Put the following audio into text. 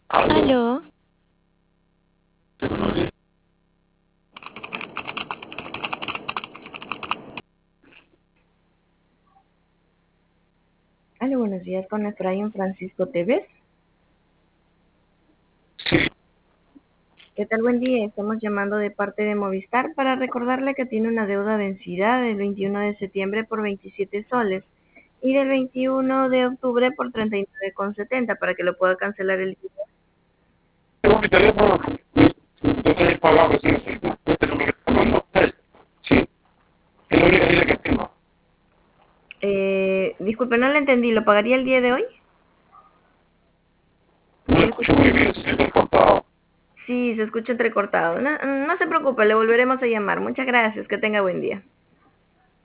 Aló, Aló, ¿te conoces? Hola, buenos días con Efraín Francisco Tevez. Sí, ¿Qué tal? Buen día. Estamos llamando de parte de Movistar para recordarle que tiene una deuda vencida del 21 de septiembre por 27 soles y del 21 de octubre por 39,70 para que lo pueda cancelar el día. tengo mi teléfono, yo te he pagado recién este número que te mandó él. Sí, es la única línea que tengo. Disculpe, no le entendí. ¿Lo pagaría el día de hoy? No ¿Se lo le escucha? escucho muy bien, se me ha cortado. Sí, se escucha entrecortado. No, no se preocupe, le volveremos a llamar. Muchas gracias. Que tenga buen día.